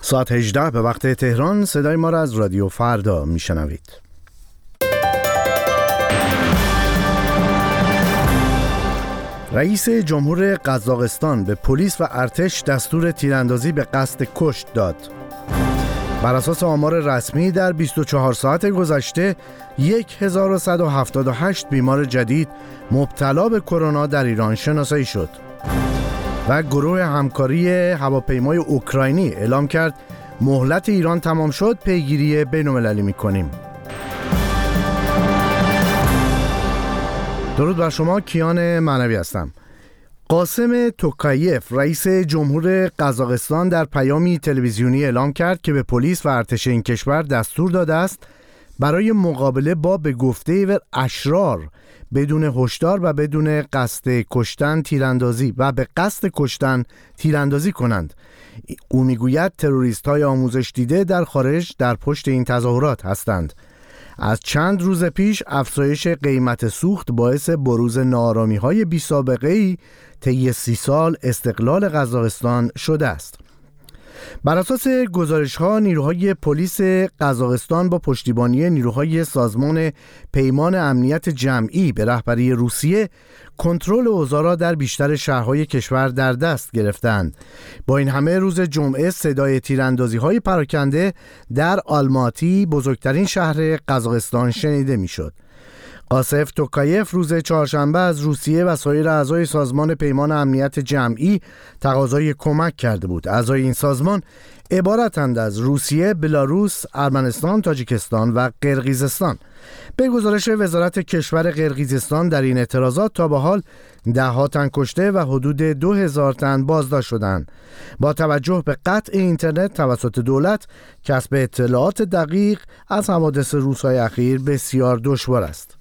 ساعت 18 به وقت تهران صدای ما را از رادیو فردا میشنوید. رئیس جمهور قزاقستان به پلیس و ارتش دستور تیراندازی به قصد کشت داد. بر اساس آمار رسمی در 24 ساعت گذشته 1178 بیمار جدید مبتلا به کرونا در ایران شناسایی شد. و گروه همکاری هواپیمای اوکراینی اعلام کرد مهلت ایران تمام شد، پیگیری بین‌المللی می‌کنیم. درود بر شما، کیان معنوی هستم. قاسم توکایف رئیس جمهور قزاقستان در پیامی تلویزیونی اعلام کرد که به پلیس و ارتش این کشور دستور داده است برای مقابله با به گفته و اشرار بدون هشدار و بدون قصد کشتن تیراندازی و به قصد کشتن تیراندازی کنند. او میگوید تروریست‌های آموزش دیده در خارج در پشت این تظاهرات هستند. از چند روز پیش افزایش قیمت سوخت باعث بروز ناآرامی‌های بی‌سابقه‌ای طی 30 سال استقلال قزاقستان شده است. بر اساس گزارش‌ها نیروهای پلیس قزاقستان با پشتیبانی نیروهای سازمان پیمان امنیت جمعی به رهبری روسیه کنترل اوضاع را در بیشتر شهرهای کشور در دست گرفتند. با این همه روز جمعه صدای تیراندازی‌های پراکنده در آلماتی بزرگترین شهر قزاقستان شنیده می‌شد. قاسم توکایف روز چهارشنبه از روسیه و سایر اعضای سازمان پیمان امنیت جمعی تقاضای کمک کرده بود. اعضای این سازمان عبارتند از روسیه، بلاروس، ارمنستان، تاجیکستان و قرقیزستان. به گزارش وزارت کشور قرقیزستان در این اعتراضات تا به حال 10 تن کشته و حدود 2000 تن بازداشت شدند. با توجه به قطع اینترنت توسط دولت، کسب اطلاعات دقیق از حوادث روزهای اخیر بسیار دشوار است.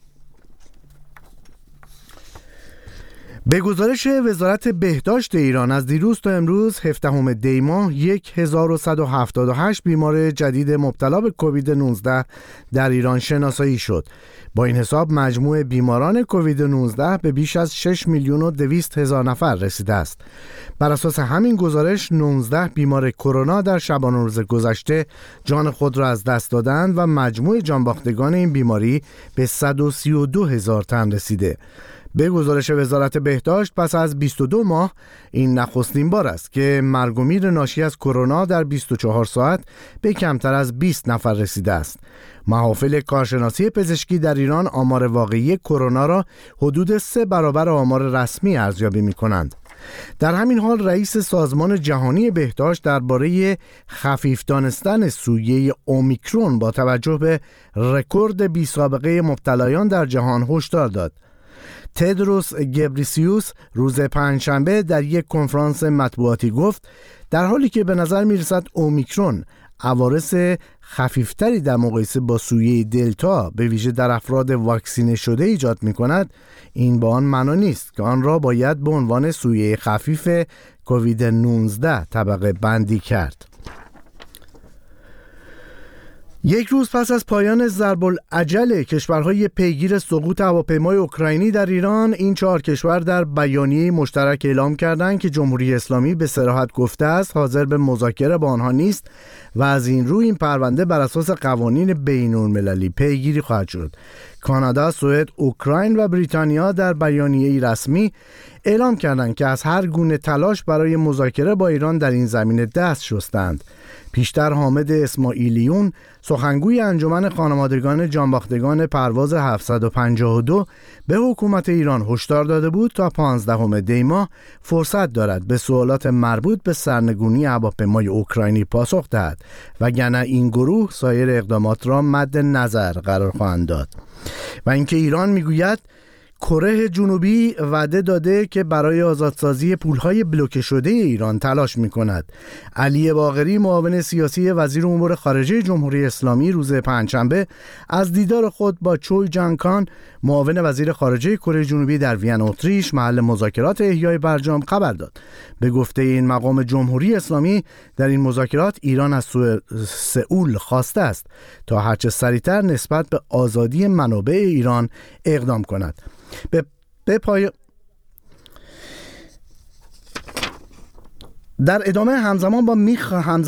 به گزارش وزارت بهداشت ایران از دیروز تا امروز 17 دی ماه 1178 بیمار جدید مبتلا به کووید 19 در ایران شناسایی شد. با این حساب مجموع بیماران کووید 19 به بیش از 6,200,000 نفر رسیده است. بر اساس همین گزارش 19 بیمار کرونا در شبانه روز گذشته جان خود را از دست دادند و مجموع جانباختگان این بیماری به 132,000 تن رسیده. به گزارش وزارت بهداشت پس از 22 ماه این نخستین بار است که مرگ و میر ناشی از کرونا در 24 ساعت به کمتر از 20 نفر رسیده است. محافل کارشناسی پزشکی در ایران آمار واقعی کرونا را حدود 3 برابر آمار رسمی ارزیابی می‌کنند. در همین حال رئیس سازمان جهانی بهداشت درباره خفیف دانستن سویه اومیکرون با توجه به رکورد بی‌سابقه مبتلایان در جهان هشدار داد. تدروس گبریسیوس روز پنجشنبه در یک کنفرانس مطبوعاتی گفت در حالی که به نظر می‌رسد اومیکرون عوارض خفیفتری در مقایسه با سویه دلتا به ویژه در افراد واکسینه شده ایجاد می‌کند، این به آن معنا نیست که آن را باید به عنوان سویه خفیف کووید 19 طبقه بندی کرد. یک روز پس از پایان ضرب العجل کشورهای پیگیر سقوط هواپیمای اوکراینی در ایران، این 4 کشور در بیانیه مشترک اعلام کردند که جمهوری اسلامی به صراحت گفته است حاضر به مذاکره با آنها نیست و از این رو این پرونده بر اساس قوانین بین‌المللی پیگیری خواهد شد. کانادا، سوئد، اوکراین و بریتانیا در بیانیه‌ای رسمی اعلام کردند که از هر گونه تلاش برای مذاکره با ایران در این زمینه دست شستند. پیشتر حامد اسماعیلیون سخنگوی انجمن خانوادگان جانباختگان پرواز 752 به حکومت ایران هشدار داده بود تا 15 دی ماه فرصت دارد به سوالات مربوط به سرنگونی هواپیمای اوکراینی پاسخ دهد، وگرنه این گروه سایر اقدامات را مد نظر قرار خواهند داد. و اینکه ایران میگوید کره جنوبی وعده داده که برای آزادسازی پولهای بلوکه شده ایران تلاش می‌کند. علی باقری معاون سیاسی وزیر امور خارجه جمهوری اسلامی روز پنجشنبه از دیدار خود با چوی جانکان معاون وزیر خارجه کره جنوبی در وین اتریش محل مذاکرات احیای برجام خبر داد. به گفته این مقام جمهوری اسلامی در این مذاکرات ایران از سئول خواسته است تا هرچه سریعتر نسبت به آزادی منابع ایران اقدام کند. در ادامه همزمان با